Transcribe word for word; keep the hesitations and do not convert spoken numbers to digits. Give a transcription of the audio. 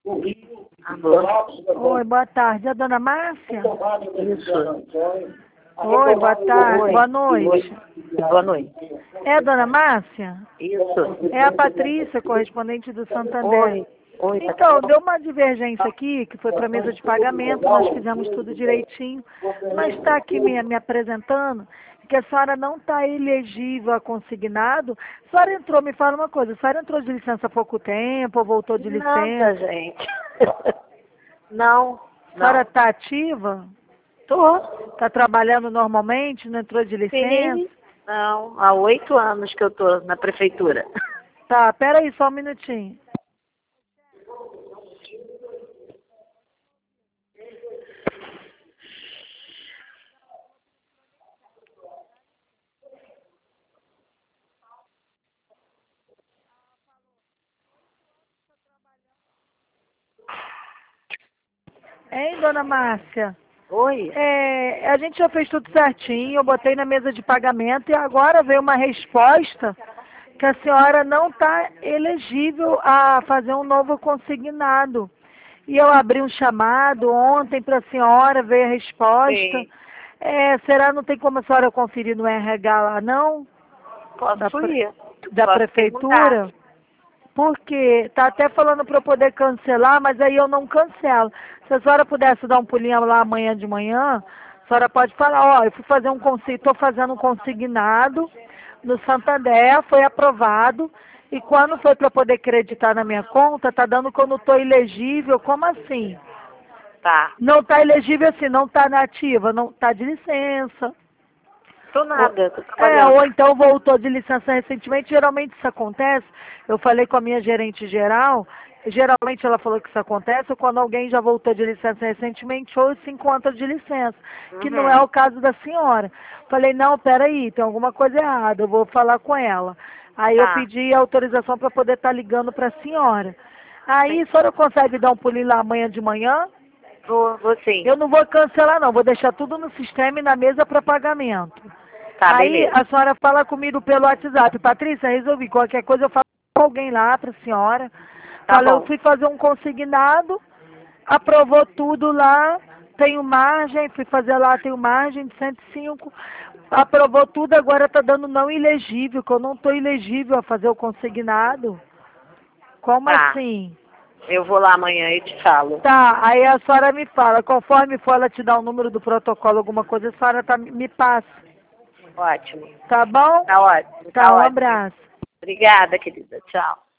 Alô? Oi, boa tarde. É a dona Márcia? Isso. Oi, boa tarde. Oi. Boa noite. Oi. Boa noite. É a dona Márcia? Isso. É a Patrícia, correspondente do Santander. Oi. Oi. Então, deu uma divergência aqui, que foi para a mesa de pagamento, nós fizemos tudo direitinho, mas está aqui me, me apresentando que a senhora não está elegível a consignado. A senhora entrou, me fala uma coisa, a senhora entrou de licença há pouco tempo, ou voltou de Nada, licença? gente. Não. A senhora Não. está ativa? Tô. Está trabalhando normalmente, não entrou de licença? Sim. Não. Há oito anos que eu tô na prefeitura. Tá, peraí só um minutinho. Hein, dona Márcia? Oi. É, a gente já fez tudo certinho, eu botei na mesa de pagamento e agora veio uma resposta que a senhora não está elegível a fazer um novo consignado. E eu abri um chamado ontem para a senhora, veio a resposta. Sim. É, será não tem como a senhora conferir no R H lá, não? Da, Posso pre- ir. da Posso perguntar. prefeitura? Porque tá até falando para eu poder cancelar, mas aí eu não cancelo. Se a senhora pudesse dar um pulinho lá amanhã de manhã, a senhora pode falar, ó, eu fui fazer um consignado, estou fazendo um consignado no Santander, foi aprovado, e quando foi para poder acreditar na minha conta, tá dando que eu não estou elegível, como assim? Tá. Não está elegível assim, não está nativa, não está de licença. Tô nada, tô É, trabalhando. ou então voltou de licença recentemente, geralmente isso acontece. Eu falei com a minha gerente geral, geralmente ela falou que isso acontece quando alguém já voltou de licença recentemente ou se encontra de licença, que não é Uhum. o caso da senhora. Falei, não, peraí, tem alguma coisa errada, eu vou falar com ela. Aí eu Tá. pedi autorização para poder estar ligando para a senhora. Aí Sim. a senhora consegue dar um pulinho lá amanhã de manhã? Vou, vou sim. Eu não vou cancelar não, vou deixar tudo no sistema e na mesa para pagamento. Tá, Aí beleza. a senhora fala comigo pelo WhatsApp. Patrícia, resolvi. Qualquer coisa eu falo com alguém lá para a senhora. Tá Fala, eu bom. fui fazer um consignado, aprovou tudo lá, tenho margem, fui fazer lá, tenho margem de cento e cinco. Aprovou tudo, agora está dando não ilegível, que eu não estou ilegível a fazer o consignado. Como Tá. assim? Eu vou lá amanhã e te falo. Tá, aí a senhora me fala, conforme for ela te dar o número do protocolo, alguma coisa, a senhora tá, me passa. Ótimo. Tá bom? Tá ótimo, Tá, tá um ótimo. abraço. Obrigada, querida. Tchau.